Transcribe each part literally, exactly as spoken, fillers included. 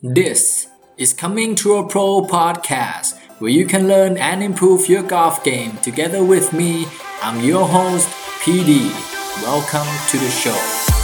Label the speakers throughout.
Speaker 1: This is Coming to a Pro podcast, where you can learn and improve your golf game together with me. I'm your host, พี ดี Welcome to the show.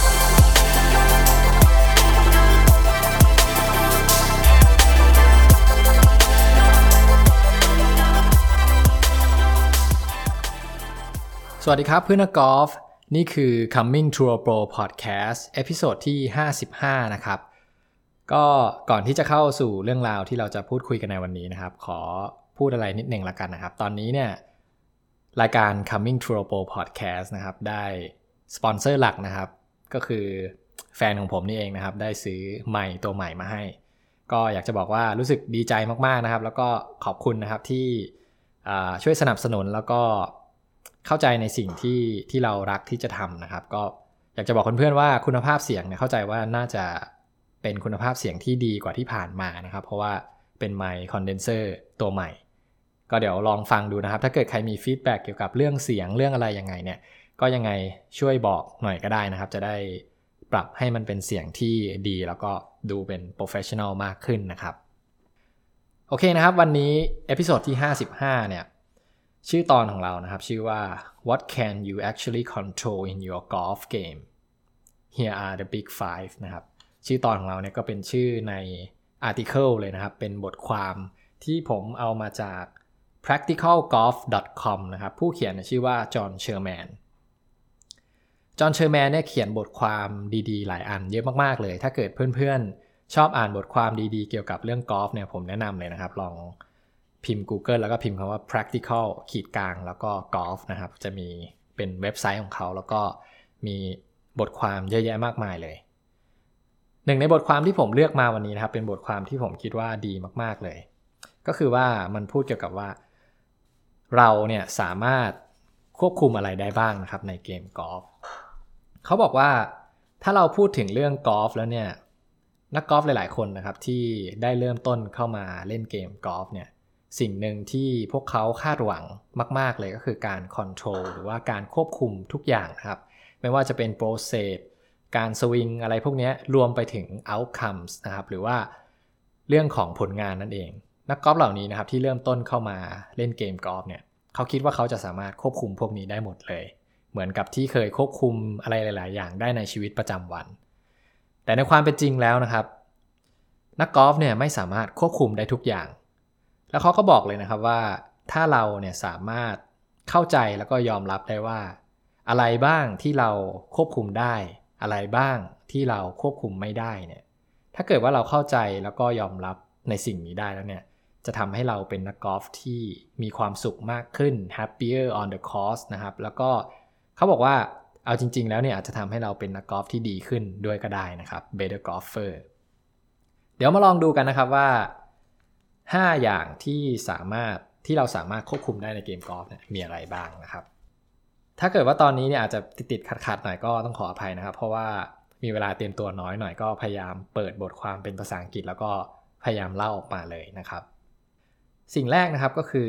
Speaker 1: สวัสดีครับเพื่อนนักกอล์ฟนี่คือ Coming to a Pro podcast เอพิโซดที่ห้าสิบห้านะครับก็ก่อนที่จะเข้าสู่เรื่องราวที่เราจะพูดคุยกันในวันนี้นะครับขอพูดอะไรนิดหนึ่งละกันนะครับตอนนี้เนี่ยรายการ Coming to a Pro podcast นะครับได้สปอนเซอร์หลักนะครับก็คือแฟนของผมนี่เองนะครับได้ซื้อไมค์ตัวใหม่มาให้ก็อยากจะบอกว่ารู้สึกดีใจมากๆนะครับแล้วก็ขอบคุณนะครับที่ช่วยสนับสนุนแล้วก็เข้าใจในสิ่งที่ที่เรารักที่จะทำนะครับก็อยากจะบอกเพื่อนๆว่าคุณภาพเสียงเนี่ยเข้าใจว่าน่าจะเป็นคุณภาพเสียงที่ดีกว่าที่ผ่านมานะครับเพราะว่าเป็นไมค์คอนเดนเซอร์ตัวใหม่ก็เดี๋ยวลองฟังดูนะครับถ้าเกิดใครมีฟีดแบ็กเกี่ยวกับเรื่องเสียงเรื่องอะไรยังไงเนี่ยก็ยังไงช่วยบอกหน่อยก็ได้นะครับจะได้ปรับให้มันเป็นเสียงที่ดีแล้วก็ดูเป็นโปรเฟสชันนอลมากขึ้นนะครับโอเคนะครับวันนี้เอพิโซดที่ห้าสิบห้าเนี่ยชื่อตอนของเรานะครับชื่อว่า What can you actually control in your golf game Here are the big five นะครับชื่อตอนของเราเนี่ยก็เป็นชื่อใน article เลยนะครับเป็นบทความที่ผมเอามาจาก แพรคติคอลกอล์ฟ ดอท คอม นะครับผู้เขียนชื่อว่าจอห์นเชอร์แมนจอห์นเชอร์แมนเนี่ยเขียนบทความดีๆหลายอันเยอะมากๆเลยถ้าเกิดเพื่อนๆชอบอ่านบทความดีๆเกี่ยวกับเรื่องกอล์ฟเนี่ยผมแนะนำเลยนะครับลองพิมพ์ Google แล้วก็พิมพ์คำว่า practical ขีดกลางแล้วก็ golf นะครับจะมีเป็นเว็บไซต์ของเขาแล้วก็มีบทความเยอะแยะมากมายเลยหนึ่งในบทความที่ผมเลือกมาวันนี้นะครับเป็นบทความที่ผมคิดว่าดีมากๆเลยก็คือว่ามันพูดเกี่ยวกับว่าเราเนี่ยสามารถควบคุมอะไรได้บ้างนะครับในเกมกอล์ฟเขาบอกว่าถ้าเราพูดถึงเรื่องกอล์ฟแล้วเนี่ยนักกอล์ฟหลายๆคนนะครับที่ได้เริ่มต้นเข้ามาเล่นเกมกอล์ฟเนี่ยสิ่งหนึ่งที่พวกเขาคาดหวังมากๆเลยก็คือการคอนโทรลหรือว่าการควบคุมทุกอย่างนะครับไม่ว่าจะเป็นโปรเซสการสวิงอะไรพวกนี้รวมไปถึง outcomes นะครับหรือว่าเรื่องของผลงานนั่นเองนักกอล์ฟเหล่านี้นะครับที่เริ่มต้นเข้ามาเล่นเกมกอล์ฟเนี่ยเขาคิดว่าเขาจะสามารถควบคุมพวกนี้ได้หมดเลยเหมือนกับที่เคยควบคุมอะไรหลายๆอย่างได้ในชีวิตประจำวันแต่ในความเป็นจริงแล้วนะครับนักกอล์ฟเนี่ยไม่สามารถควบคุมได้ทุกอย่างแล้วเขาก็บอกเลยนะครับว่าถ้าเราเนี่ยสามารถเข้าใจแล้วก็ยอมรับได้ว่าอะไรบ้างที่เราควบคุมได้อะไรบ้างที่เราควบคุมไม่ได้เนี่ยถ้าเกิดว่าเราเข้าใจแล้วก็ยอมรับในสิ่งนี้ได้แล้วเนี่ยจะทำให้เราเป็นนักกอล์ฟที่มีความสุขมากขึ้น happier on the course นะครับแล้วก็เขาบอกว่าเอาจริงๆแล้วเนี่ยอาจจะทำให้เราเป็นนักกอล์ฟที่ดีขึ้นด้วยก็ได้นะครับ better golfer เดี๋ยวมาลองดูกันนะครับว่าห้าอย่างที่สามารถที่เราสามารถควบคุมได้ในเกมกอล์ฟเนี่ยมีอะไรบ้างนะครับถ้าเกิดว่าตอนนี้เนี่ยอาจจะติดๆขัดๆหน่อยก็ต้องขออภัยนะครับเพราะว่ามีเวลาเตรียมตัวน้อยหน่อยก็พยายามเปิดบทความเป็นภาษาอังกฤษแล้วก็พยายามเล่าออกมาเลยนะครับสิ่งแรกนะครับก็คือ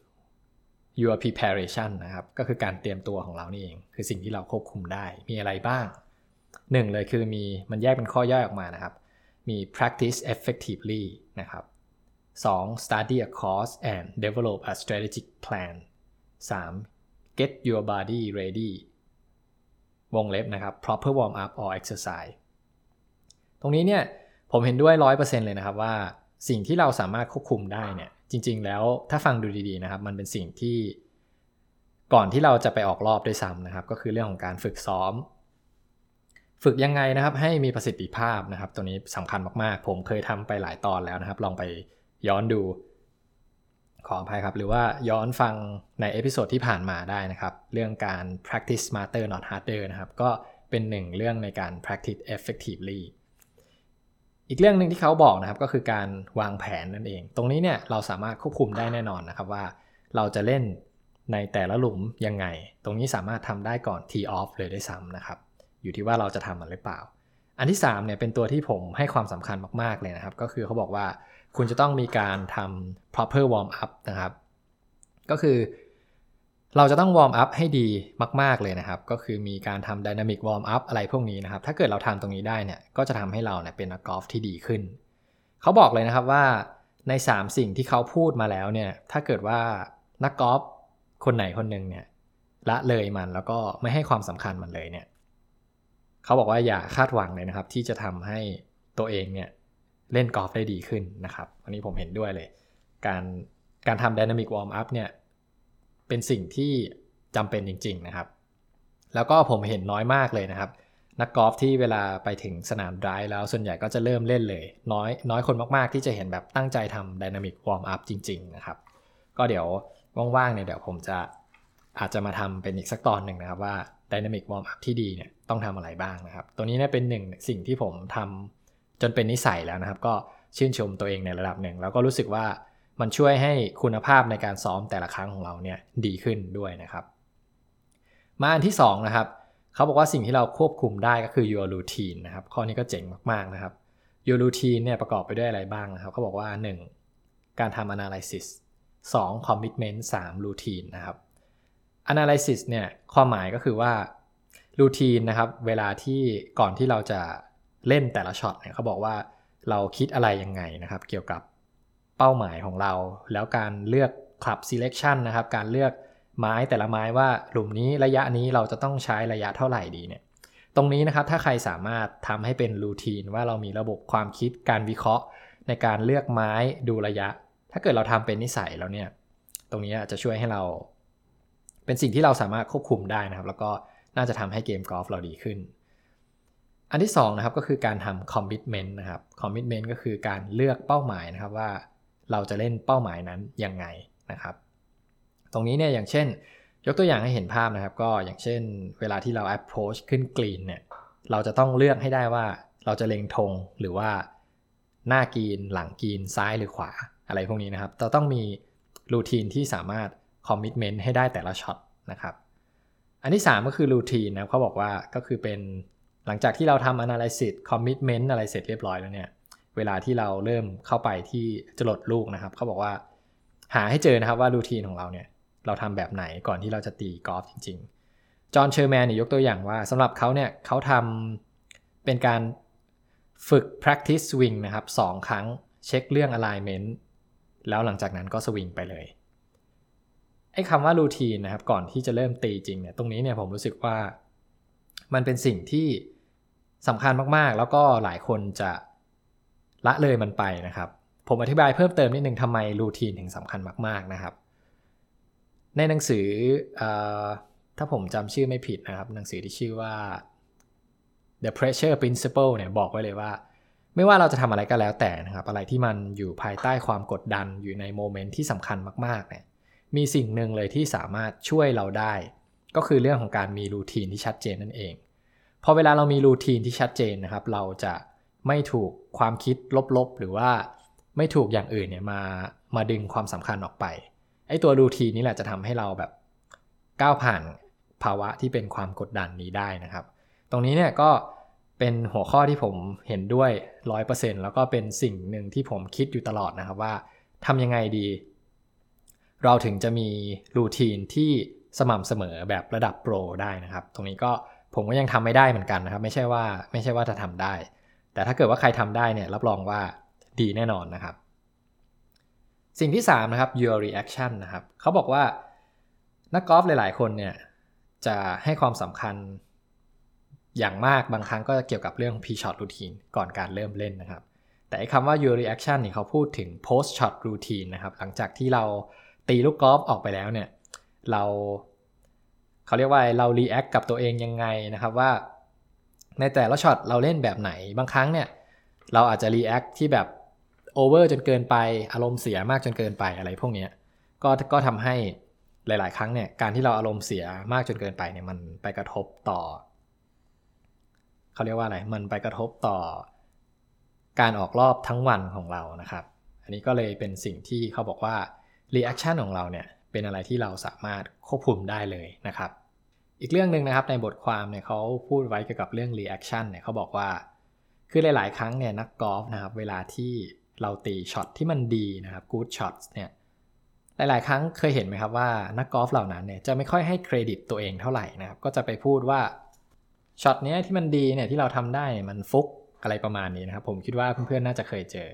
Speaker 1: your preparation นะครับก็คือการเตรียมตัวของเรานี่เองคือสิ่งที่เราควบคุมได้มีอะไรบ้างหนึ่งเลยคือมีมันแยกเป็นข้อย่อยออกมานะครับมี practice effectively นะครับสอง study a course and develop a strategic plan สาม get your body ready วงเล็บนะครับ proper warm up or exercise ตรงนี้เนี่ยผมเห็นด้วย ร้อยเปอร์เซ็นต์ เลยนะครับว่าสิ่งที่เราสามารถควบคุมได้เนี่ยจริงๆแล้วถ้าฟังดูดีๆนะครับมันเป็นสิ่งที่ก่อนที่เราจะไปออกรอบด้วยซ้ำนะครับก็คือเรื่องของการฝึกซ้อมฝึกยังไงนะครับให้มีประสิทธิภาพนะครับตัวนี้สำคัญมากๆผมเคยทำไปหลายตอนแล้วนะครับลองไปย้อนดูขออภัยครับหรือว่าย้อนฟังในเอพิโซดที่ผ่านมาได้นะครับเรื่องการ practice smarter not harder นะครับก็เป็นหนึ่งเรื่องในการ practice effectively อีกเรื่องนึงที่เขาบอกนะครับก็คือการวางแผนนั่นเองตรงนี้เนี่ยเราสามารถควบคุมได้แน่นอนนะครับว่าเราจะเล่นในแต่ละหลุมยังไงตรงนี้สามารถทำได้ก่อน tee off เลยด้วยซ้ำนะครับอยู่ที่ว่าเราจะทำมันหรือเปล่าอันที่สามเนี่ยเป็นตัวที่ผมให้ความสำคัญมากๆเลยนะครับก็คือเขาบอกว่าคุณจะต้องมีการทำ proper warm up นะครับก็คือเราจะต้อง warm up ให้ดีมากๆเลยนะครับก็คือมีการทำ dynamic warm up อะไรพวกนี้นะครับถ้าเกิดเราทำตรงนี้ได้เนี่ยก็จะทำให้เราเนี่ยเป็นนักกอล์ฟที่ดีขึ้นเขาบอกเลยนะครับว่าในสามสิ่งที่เขาพูดมาแล้วเนี่ยถ้าเกิดว่านักกอล์ฟคนไหนคนหนึ่งเนี่ยละเลยมันแล้วก็ไม่ให้ความสำคัญมันเลยเนี่ยเขาบอกว่าอย่าคาดหวังเลยนะครับที่จะทำให้ตัวเองเนี่ยเล่นกอล์ฟได้ดีขึ้นนะครับอันนี้ผมเห็นด้วยเลยการการทำ Dynamic Warm Up เนี่ยเป็นสิ่งที่จำเป็นจริงๆนะครับแล้วก็ผมเห็นน้อยมากเลยนะครับนักกอล์ฟที่เวลาไปถึงสนามไดรฟ์แล้วส่วนใหญ่ก็จะเริ่มเล่นเลยน้อยน้อยคนมากๆที่จะเห็นแบบตั้งใจทำ Dynamic Warm Up จริงๆนะครับก็เดี๋ยวว่างๆเนี่ยเดี๋ยวผมจะอาจจะมาทำเป็นอีกสักตอนหนึ่งนะครับว่า Dynamic Warm Up ที่ดีเนี่ยต้องทำอะไรบ้างนะครับตัวนี้เนี่ยเป็นหนึ่งสิ่งที่ผมทำจนเป็นนิสัยแล้วนะครับก็ชื่นชมตัวเองในระดับหนึ่งแล้วก็รู้สึกว่ามันช่วยให้คุณภาพในการซ้อมแต่ละครั้งของเราเนี่ยดีขึ้นด้วยนะครับมาอันที่สองนะครับเขาบอกว่าสิ่งที่เราควบคุมได้ก็คือ your routine นะครับข้อนี้ก็เจ๋งมากๆนะครับ your routine เนี่ยประกอบไปด้วยอะไรบ้างนะครับเขาบอกว่าหนึ่งการทำ analysis สอง commitment สาม routine นะครับ analysis เนี่ยความหมายก็คือว่า routine นะครับเวลาที่ก่อนที่เราจะเล่นแต่ละช็อตเนี่ยเขาบอกว่าเราคิดอะไรยังไงนะครับเกี่ยวกับเป้าหมายของเราแล้วการเลือก club selection นะครับการเลือกไม้แต่ละไม้ว่าหลุมนี้ระยะนี้เราจะต้องใช้ระยะเท่าไหร่ดีเนี่ยตรงนี้นะครับถ้าใครสามารถทำให้เป็นรูทีนว่าเรามีระบบความคิดการวิเคราะห์ในการเลือกไม้ดูระยะถ้าเกิดเราทำเป็นนิสัยแล้วเนี่ยตรงนี้จะช่วยให้เราเป็นสิ่งที่เราสามารถควบคุมได้นะครับแล้วก็น่าจะทำให้เกมกอล์ฟเราดีขึ้นอันที่สองนะครับก็คือการทำ commitment นะครับ commitment ก็คือการเลือกเป้าหมายนะครับว่าเราจะเล่นเป้าหมายนั้นยังไงนะครับตรงนี้เนี่ยอย่างเช่นยกตัวอย่างให้เห็นภาพนะครับก็อย่างเช่นเวลาที่เรา approach ขึ้นกรีนเนี่ยเราจะต้องเลือกให้ได้ว่าเราจะเล็งธงหรือว่าหน้ากรีนหลังกรีนซ้ายหรือขวาอะไรพวกนี้นะครับเราต้องมีรูทีนที่สามารถ commitment ให้ได้แต่ละช็อตนะครับอันที่สามก็คือรูทีนนะเขาบอกว่าก็คือเป็นหลังจากที่เราทำ analysis commitment อะไรเสร็จเรียบร้อยแล้วเนี่ยเวลาที่เราเริ่มเข้าไปที่จะหลดลูกนะครับเขาบอกว่าหาให้เจอนะครับว่ารูทีนของเราเนี่ยเราทำแบบไหนก่อนที่เราจะตีกอล์ฟจริงๆจอห์นเชอร์แมนเนี่ยยกตัวอย่างว่าสำหรับเขาเนี่ยเขาทำเป็นการฝึก practice swing นะครับสองครั้งเช็คเรื่อง alignment แล้วหลังจากนั้นก็สวิงไปเลยไอ้คำว่ารูทีนนะครับก่อนที่จะเริ่มตีจริงเนี่ยตรงนี้เนี่ยผมรู้สึกว่ามันเป็นสิ่งที่สำคัญมากๆแล้วก็หลายคนจะละเลยมันไปนะครับผมอธิบายเพิ่มเติมนิดนึงทำไมรูทีนถึงสำคัญมากๆนะครับในหนังสือถ้าผมจำชื่อไม่ผิดนะครับหนังสือที่ชื่อว่า The Pressure Principle เนี่ยบอกไว้เลยว่าไม่ว่าเราจะทำอะไรก็แล้วแต่นะครับอะไรที่มันอยู่ภายใต้ความกดดันอยู่ในโมเมนต์ที่สำคัญมากๆเนี่ยมีสิ่งหนึ่งเลยที่สามารถช่วยเราได้ก็คือเรื่องของการมีรูทีนที่ชัดเจนนั่นเองพอเวลาเรามีรูทีนที่ชัดเจนนะครับเราจะไม่ถูกความคิดลบๆหรือว่าไม่ถูกอย่างอื่นเนี่ยมามาดึงความสำคัญออกไปไอ้ตัวรูทีนนี่แหละจะทำให้เราแบบก้าวผ่านภาวะที่เป็นความกดดันนี้ได้นะครับตรงนี้เนี่ยก็เป็นหัวข้อที่ผมเห็นด้วย ร้อยเปอร์เซ็นต์ แล้วก็เป็นสิ่งหนึ่งที่ผมคิดอยู่ตลอดนะครับว่าทำยังไงดีเราถึงจะมีรูทีนที่สม่ำเสมอแบบระดับโปรได้นะครับตรงนี้ก็ผมก็ยังทำไม่ได้เหมือนกันนะครับไม่ใช่ว่าไม่ใช่ว่าจะทำได้แต่ถ้าเกิดว่าใครทำได้เนี่ยรับรองว่าดีแน่นอนนะครับสิ่งที่สามนะครับ your reaction นะครับเขาบอกว่านักกอล์ฟหลายๆคนเนี่ยจะให้ความสำคัญอย่างมากบางครั้งก็เกี่ยวกับเรื่อง pre-shot routine ก่อนการเริ่มเล่นนะครับแต่ไอ้คำว่า your reaction นี่เขาพูดถึง post-shot routine นะครับหลังจากที่เราตีลูกกอล์ฟออกไปแล้วเนี่ยเราเขาเรียกว่าเรา react กับตัวเองยังไงนะครับว่าในแต่ละช็อตเราเล่นแบบไหนบางครั้งเนี่ยเราอาจจะ react ที่แบบ over จนเกินไปอารมณ์เสียมากจนเกินไปอะไรพวกนี้ก็ก็ทำให้หลายๆครั้งเนี่ยการที่เราอารมณ์เสียมากจนเกินไปเนี่ยมันไปกระทบต่อเขาเรียกว่าอะไรมันไปกระทบต่อการออกรอบทั้งวันของเรานะครับอันนี้ก็เลยเป็นสิ่งที่เขาบอกว่า reaction ของเราเนี่ยเป็นอะไรที่เราสามารถควบคุมได้เลยนะครับอีกเรื่องนึงนะครับในบทความเนี่ยเขาพูดไว้เกี่ยวกับเรื่อง reaction เนี่ยเขาบอกว่าคือหลายๆครั้งเนี่ยนักกอล์ฟนะครับเวลาที่เราตีช็อตที่มันดีนะครับ good shots เนี่ยหลายๆครั้งเคยเห็นไหมครับว่านักกอล์ฟเหล่านั้นเนี่ยจะไม่ค่อยให้เครดิตตัวเองเท่าไหร่นะครับก็จะไปพูดว่าช็อตนี้ที่มันดีเนี่ยที่เราทำได้มันฟุกอะไรประมาณนี้นะครับผมคิดว่าเพื่อนๆน่าจะเคยเจอ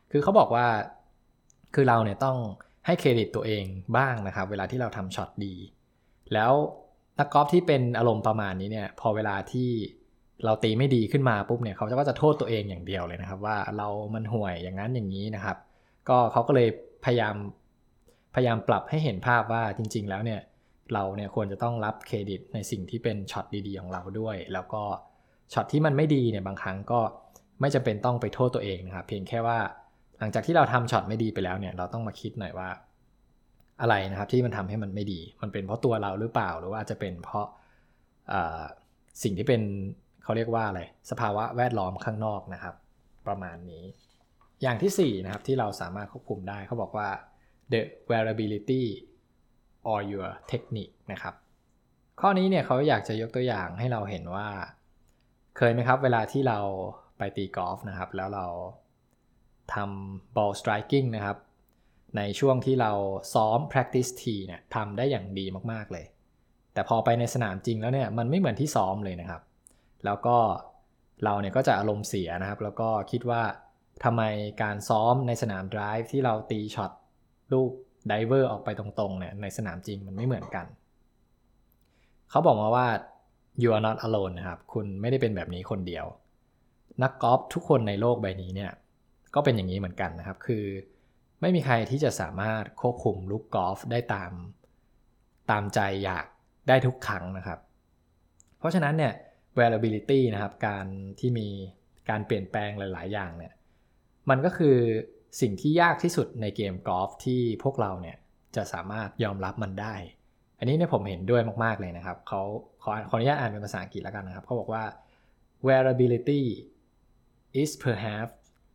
Speaker 1: คือเขาบอกว่าคือเราเนี่ยต้องให้เครดิตตัวเองบ้างนะครับเวลาที่เราทำช็อตดีแล้วนักกอล์ฟที่เป็นอารมณ์ประมาณนี้เนี่ยพอเวลาที่เราตีไม่ดีขึ้นมาปุ๊บเนี่ยเขาก็จะโทษตัวเองอย่างเดียวเลยนะครับว่าเรามันห่วยอย่างนั้นอย่างนี้นะครับก็เขาก็เลยพยายามพยายามปรับให้เห็นภาพว่าจริงๆแล้วเนี่ยเราเนี่ยควรจะต้องรับเครดิตในสิ่งที่เป็นช็อตดีๆของเราด้วยแล้วก็ช็อตที่มันไม่ดีเนี่ยบางครั้งก็ไม่จำเป็นต้องไปโทษตัวเองนะครับเพียงแค่ว่าหลังจากที่เราทำช็อตไม่ดีไปแล้วเนี่ยเราต้องมาคิดหน่อยว่าอะไรนะครับที่มันทำให้มันไม่ดีมันเป็นเพราะตัวเราหรือเปล่าหรือว่าจะเป็นเพราะสิ่งที่เป็นเขาเรียกว่าอะไรสภาวะแวดล้อมข้างนอกนะครับประมาณนี้อย่างที่สี่นะครับที่เราสามารถควบคุมได้เขาบอกว่า the variability or your technique นะครับข้อนี้เนี่ยเขาอยากจะยกตัวอย่างให้เราเห็นว่าเคยไหมครับเวลาที่เราไปตีกอล์ฟนะครับแล้วเราทำ ball striking นะครับในช่วงที่เราซ้อม practice tee เนี่ยทำได้อย่างดีมากๆเลยแต่พอไปในสนามจริงแล้วเนี่ยมันไม่เหมือนที่ซ้อมเลยนะครับแล้วก็เราเนี่ยก็จะอารมณ์เสียนะครับแล้วก็คิดว่าทำไมการซ้อมในสนาม drive ที่เราตีช็อตลูก diver ออกไปตรงๆเนี่ยในสนามจริงมันไม่เหมือนกันเขาบอกมาว่า you are not alone นะครับคุณไม่ได้เป็นแบบนี้คนเดียวนักกอล์ฟทุกคนในโลกใบนี้เนี่ยก็เป็นอย่างนี้เหมือนกันนะครับคือไม่มีใครที่จะสามารถควบคุมลูกกอล์ฟได้ตามตามใจอยากได้ทุกครั้งนะครับเพราะฉะนั้นเนี่ย variability นะครับการที่มีการเปลี่ยนแปลงหลายๆอย่างเนี่ยมันก็คือสิ่งที่ยากที่สุดในเกมกอล์ฟที่พวกเราเนี่ยจะสามารถยอมรับมันได้อันนี้เนี่ยผมเห็นด้วยมากๆเลยนะครับเขาขอขออนุญาตอ่านเป็นภาษาอังกฤษแล้วกันนะครับเขาบอกว่า variability is perhaps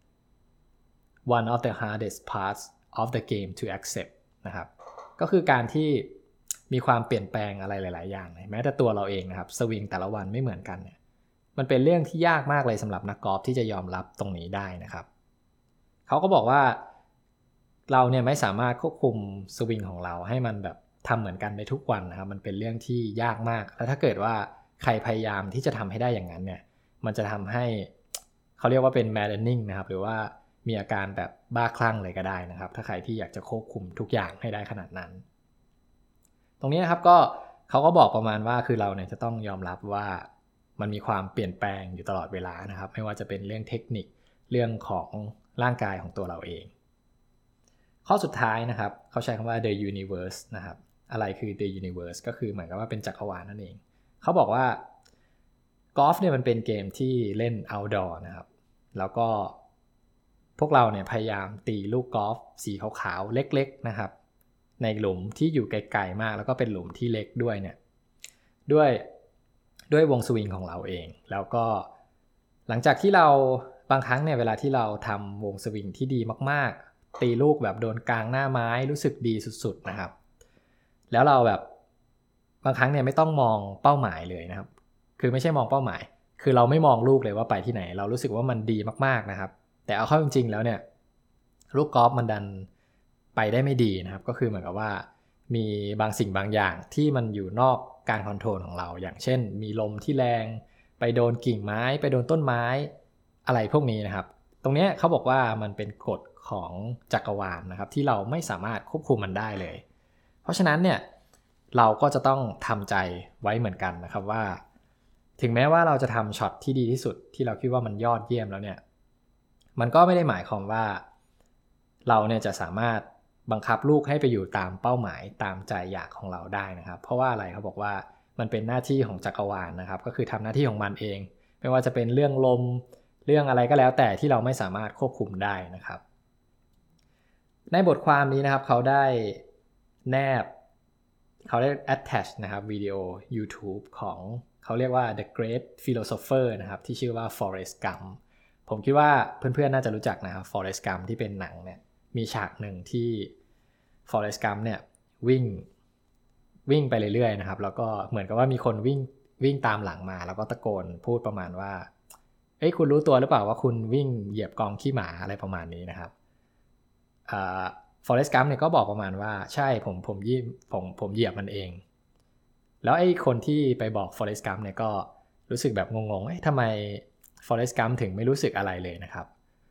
Speaker 1: one of the hardest parts of the game to accept นะครับก็คือการที่มีความเปลี่ยนแปลงอะไรหลายๆอย่างแม้แต่ตัวเราเองนะครับสวิงแต่ละวันไม่เหมือนกันเนี่ยมันเป็นเรื่องที่ยากมากเลยสำหรับนักกอล์ฟที่จะยอมรับตรงนี้ได้นะครับเขาก็บอกว่าเราเนี่ยไม่สามารถควบคุมสวิงของเราให้มันแบบทำเหมือนกันในทุกวันนะครับมันเป็นเรื่องที่ยากมากแล้วถ้าเกิดว่าใครพยายามที่จะทำให้ได้อย่างนั้นเนี่ยมันจะทำให้เขาเรียกว่าเป็น maddening นะครับหรือว่ามีอาการแบบบ้าคลั่งเลยก็ได้นะครับถ้าใครที่อยากจะควบคุมทุกอย่างให้ได้ขนาดนั้นตรงนี้นะครับก็เขาก็บอกประมาณว่าคือเราเนี่ยจะต้องยอมรับว่ามันมีความเปลี่ยนแปลงอยู่ตลอดเวลานะครับไม่ว่าจะเป็นเรื่องเทคนิคเรื่องของร่างกายของตัวเราเองข้อสุดท้ายนะครับเขาใช้คำว่า the universe นะครับอะไรคือ the universe ก็คือเหมือนกับว่าเป็นจักรวาลนั่นเองเขาบอกว่ากอล์ฟเนี่ยมันเป็นเกมที่เล่น outdoor นะครับแล้วก็พวกเราเนี่ยพยายามตีลูกกอล์ฟสีขาวๆเล็กๆนะครับในหลุมที่อยู่ไกลๆมากแล้วก็เป็นหลุมที่เล็กด้วยเนี่ยด้วยด้วยวงสวิงของเราเองแล้วก็หลังจากที่เราบางครั้งเนี่ยเวลาที่เราทำวงสวิงที่ดีมากๆตีลูกแบบโดนกลางหน้าไม้รู้สึกดีสุดๆนะครับแล้วเราแบบบางครั้งเนี่ยไม่ต้องมองเป้าหมายเลยนะครับคือไม่ใช่มองเป้าหมายคือเราไม่มองลูกเลยว่าไปที่ไหนเรารู้สึกว่ามันดีมากๆนะครับแต่เอาเข้าจริงๆแล้วเนี่ยลูกกอล์ฟมันดันไปได้ไม่ดีนะครับก็คือเหมือนกับว่ามีบางสิ่งบางอย่างที่มันอยู่นอกการคอนโทรลของเราอย่างเช่นมีลมที่แรงไปโดนกิ่งไม้ไปโดนต้นไม้อะไรพวกนี้นะครับตรงนี้เขาบอกว่ามันเป็นกฎของจักรวาลนะครับที่เราไม่สามารถควบคุมมันได้เลยเพราะฉะนั้นเนี่ยเราก็จะต้องทำใจไว้เหมือนกันนะครับว่าถึงแม้ว่าเราจะทำช็อตที่ดีที่สุดที่เราคิดว่ามันยอดเยี่ยมแล้วเนี่ยมันก็ไม่ได้หมายความว่าเราเนี่ยจะสามารถบังคับลูกให้ไปอยู่ตามเป้าหมายตามใจอยากของเราได้นะครับเพราะว่าอะไรเขาบอกว่ามันเป็นหน้าที่ของจักรวาลนะครับก็คือทำหน้าที่ของมันเองไม่ว่าจะเป็นเรื่องลมเรื่องอะไรก็แล้วแต่ที่เราไม่สามารถควบคุมได้นะครับในบทความนี้นะครับเขาได้แนบเขาได้ attach นะครับวิดีโอ YouTube ของเขาเรียกว่า The Great Philosopher นะครับที่ชื่อว่า Forrest Gump ผมคิดว่าเพื่อนๆน่าจะรู้จักนะครับ Forrest Gump ที่เป็นหนังเนี่ยมีฉากหนึ่งที่ Forrest Gump เนี่ยวิ่งวิ่งไปเรื่อยๆนะครับแล้วก็เหมือนกับว่ามีคนวิ่งวิ่งตามหลังมาแล้วก็ตะโกนพูดประมาณว่าเอ้ยคุณรู้ตัวหรือเปล่าว่าคุณวิ่งเหยียบกองขี้หมาอะไรประมาณนี้นะครับอ่า Forrest Gump เนี่ยก็บอกประมาณว่าใช่ผมผมยี่ผมผมเหยียบมันเองแล้วไอ้คนที่ไปบอก Forrest Gump เนี่ยก็รู้สึกแบบงงๆเอ๊ะทำไม Forrest Gump ถึงไม่รู้สึกอะไรเลยนะครับ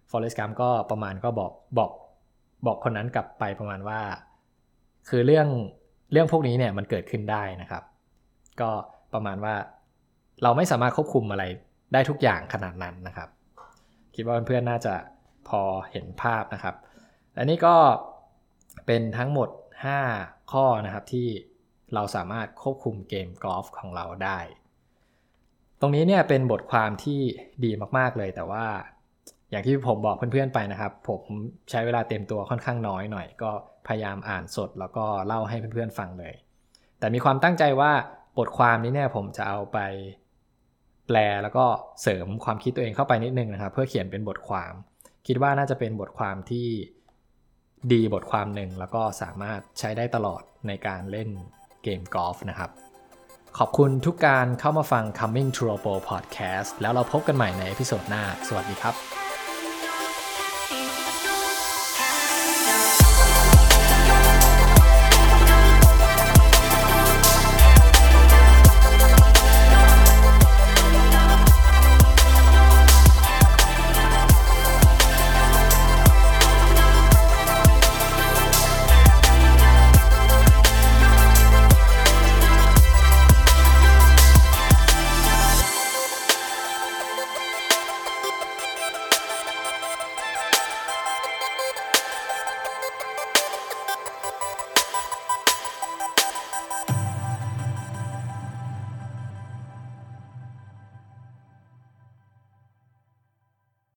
Speaker 1: Forrest Gump ก็ประมาณก็บอกบอกบอกคนนั้นกลับไปประมาณว่าคือเรื่องเรื่องพวกนี้เนี่ยมันเกิดขึ้นได้นะครับก็ประมาณว่าเราไม่สามารถควบคุมอะไรได้ทุกอย่างขนาดนั้นนะครับคิดว่าเพื่อนๆน่าจะพอเห็นภาพนะครับและนี่ก็เป็นทั้งหมดห้าข้อนะครับที่เราสามารถควบคุมเกมกอล์ฟของเราได้ตรงนี้เนี่ยเป็นบทความที่ดีมากๆเลยแต่ว่าอย่างที่ผมบอกเพื่อนๆไปนะครับผมใช้เวลาเต็มตัวค่อนข้างน้อยหน่อยก็พยายามอ่านสดแล้วก็เล่าให้เพื่อนๆฟังเลยแต่มีความตั้งใจว่าบทความนี้เนี่ยผมจะเอาไปแปลแล้วก็เสริมความคิดตัวเองเข้าไปนิดนึงนะครับเพื่อเขียนเป็นบทความคิดว่าน่าจะเป็นบทความที่ดีบทความหนึ่งแล้วก็สามารถใช้ได้ตลอดในการเล่นเกมกอล์ฟนะครับขอบคุณทุกการเข้ามาฟัง Coming to a Pro Podcast แล้วเราพบกันใหม่ในเอพิโซดหน้าสวัสดีครับ